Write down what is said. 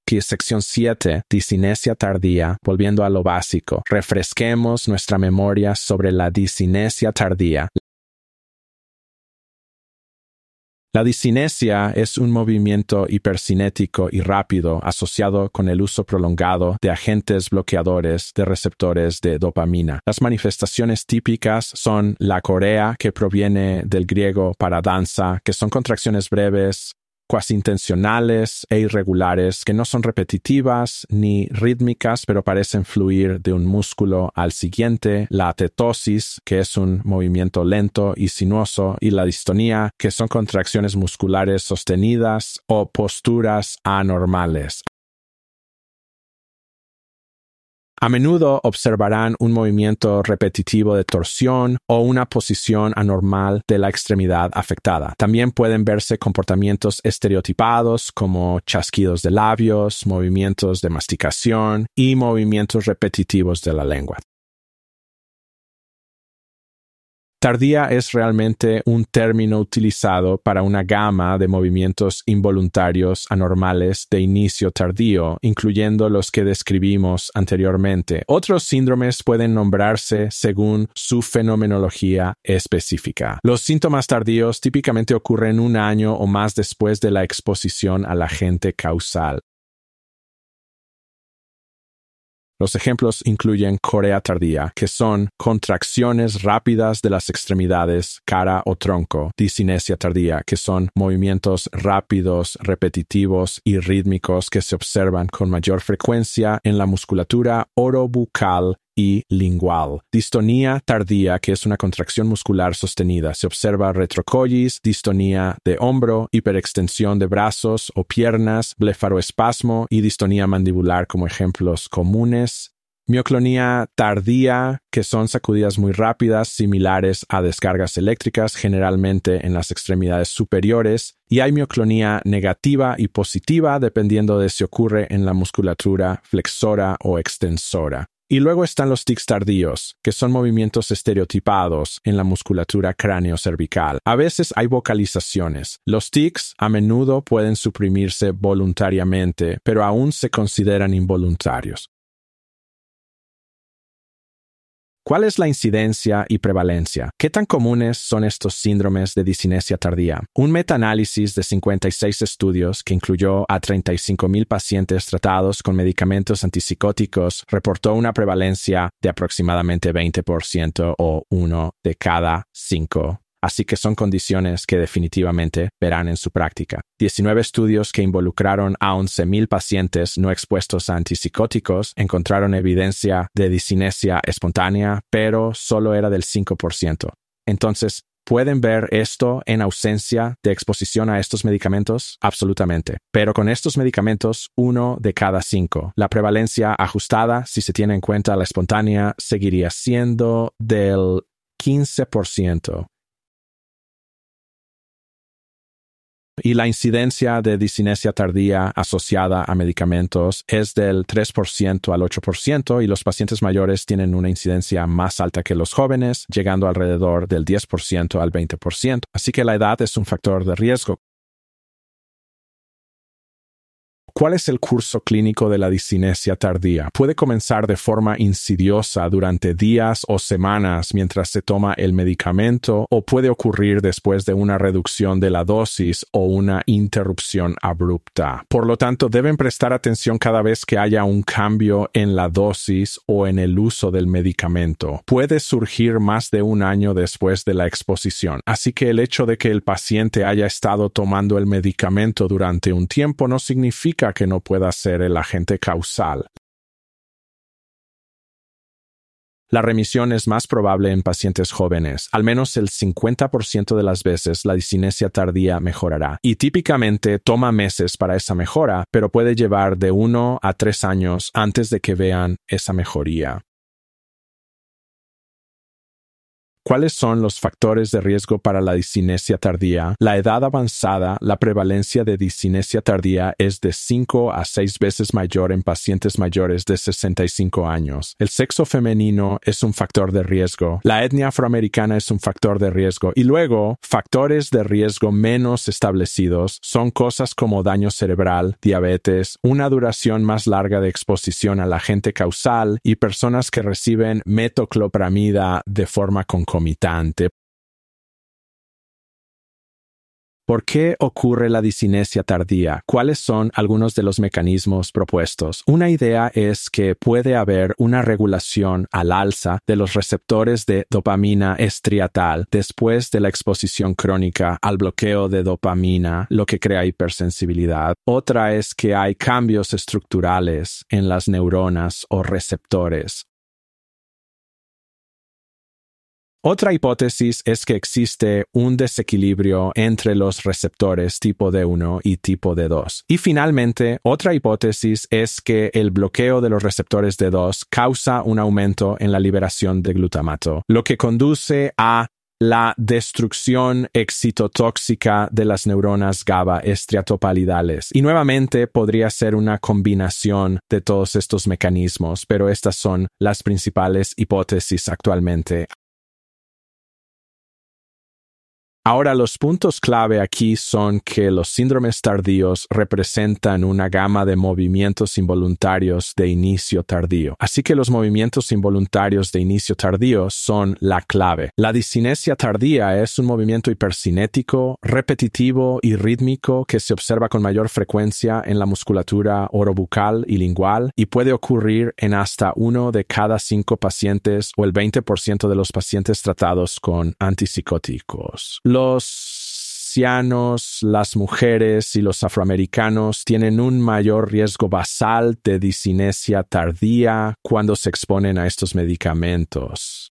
Aquí sección 7, disinesia tardía, volviendo a lo básico. Refresquemos nuestra memoria sobre la disinesia tardía. La disinesia es un movimiento hipercinético y rápido asociado con el uso prolongado de agentes bloqueadores de receptores de dopamina. Las manifestaciones típicas son la corea, que proviene del griego para danza, que son contracciones breves, cuasi intencionales e irregulares, que no son repetitivas ni rítmicas, pero parecen fluir de un músculo al siguiente, la atetosis, que es un movimiento lento y sinuoso, y la distonía, que son contracciones musculares sostenidas o posturas anormales. A menudo observarán un movimiento repetitivo de torsión o una posición anormal de la extremidad afectada. También pueden verse comportamientos estereotipados como chasquidos de labios, movimientos de masticación y movimientos repetitivos de la lengua. Tardía es realmente un término utilizado para una gama de movimientos involuntarios anormales de inicio tardío, incluyendo los que describimos anteriormente. Otros síndromes pueden nombrarse según su fenomenología específica. Los síntomas tardíos típicamente ocurren un año o más después de la exposición al agente causal. Los ejemplos incluyen corea tardía, que son contracciones rápidas de las extremidades, cara o tronco; disinesia tardía, que son movimientos rápidos, repetitivos y rítmicos que se observan con mayor frecuencia en la musculatura orobucal y lingual; distonía tardía, que es una contracción muscular sostenida. Se observa retrocolis, distonía de hombro, hiperextensión de brazos o piernas, blefaroespasmo y distonía mandibular como ejemplos comunes. Mioclonía tardía, que son sacudidas muy rápidas, similares a descargas eléctricas, generalmente en las extremidades superiores. Y hay mioclonía negativa y positiva, dependiendo de si ocurre en la musculatura flexora o extensora. Y luego están los tics tardíos, que son movimientos estereotipados en la musculatura cráneo-cervical. A veces hay vocalizaciones. Los tics a menudo pueden suprimirse voluntariamente, pero aún se consideran involuntarios. ¿Cuál es la incidencia y prevalencia? ¿Qué tan comunes son estos síndromes de disinesia tardía? Un metaanálisis de 56 estudios que incluyó a 35,000 pacientes tratados con medicamentos antipsicóticos reportó una prevalencia de aproximadamente 20% o 1 de cada 5. Así que son condiciones que definitivamente verán en su práctica. 19 estudios que involucraron a 11,000 pacientes no expuestos a antipsicóticos encontraron evidencia de disinesia espontánea, pero solo era del 5%. Entonces, ¿pueden ver esto en ausencia de exposición a estos medicamentos? Absolutamente. Pero con estos medicamentos, 1 de cada 5. La prevalencia ajustada, si se tiene en cuenta la espontánea, seguiría siendo del 15%. Y la incidencia de disinesia tardía asociada a medicamentos es del 3% al 8%, y los pacientes mayores tienen una incidencia más alta que los jóvenes, llegando alrededor del 10% al 20%. Así que la edad es un factor de riesgo. ¿Cuál es el curso clínico de la disinesia tardía? Puede comenzar de forma insidiosa durante días o semanas mientras se toma el medicamento, o puede ocurrir después de una reducción de la dosis o una interrupción abrupta. Por lo tanto, deben prestar atención cada vez que haya un cambio en la dosis o en el uso del medicamento. Puede surgir más de un año después de la exposición, así que el hecho de que el paciente haya estado tomando el medicamento durante un tiempo no significa que no pueda ser el agente causal. La remisión es más probable en pacientes jóvenes. Al menos el 50% de las veces la disinesia tardía mejorará, y típicamente toma meses para esa mejora, pero puede llevar de 1 a 3 años antes de que vean esa mejoría. ¿Cuáles son los factores de riesgo para la discinesia tardía? La edad avanzada, la prevalencia de discinesia tardía es de 5 a 6 veces mayor en pacientes mayores de 65 años. El sexo femenino es un factor de riesgo. La etnia afroamericana es un factor de riesgo. Y luego, factores de riesgo menos establecidos son cosas como daño cerebral, diabetes, una duración más larga de exposición al agente causal y personas que reciben metoclopramida de forma concomitante. ¿Por qué ocurre la discinesia tardía? ¿Cuáles son algunos de los mecanismos propuestos? Una idea es que puede haber una regulación al alza de los receptores de dopamina estriatal después de la exposición crónica al bloqueo de dopamina, lo que crea hipersensibilidad. Otra es que hay cambios estructurales en las neuronas o receptores. Otra hipótesis es que existe un desequilibrio entre los receptores tipo D1 y tipo D2. Y finalmente, otra hipótesis es que el bloqueo de los receptores D2 causa un aumento en la liberación de glutamato, lo que conduce a la destrucción excitotóxica de las neuronas GABA estriatopalidales. Y nuevamente podría ser una combinación de todos estos mecanismos, pero estas son las principales hipótesis actualmente. Ahora, los puntos clave aquí son que los síndromes tardíos representan una gama de movimientos involuntarios de inicio tardío. Así que los movimientos involuntarios de inicio tardío son la clave. La discinesia tardía es un movimiento hipercinético, repetitivo y rítmico que se observa con mayor frecuencia en la musculatura orobucal y lingual y puede ocurrir en hasta 1 de cada 5 pacientes o el 20% de los pacientes tratados con antipsicóticos. Los cianos, las mujeres y los afroamericanos tienen un mayor riesgo basal de discinesia tardía cuando se exponen a estos medicamentos.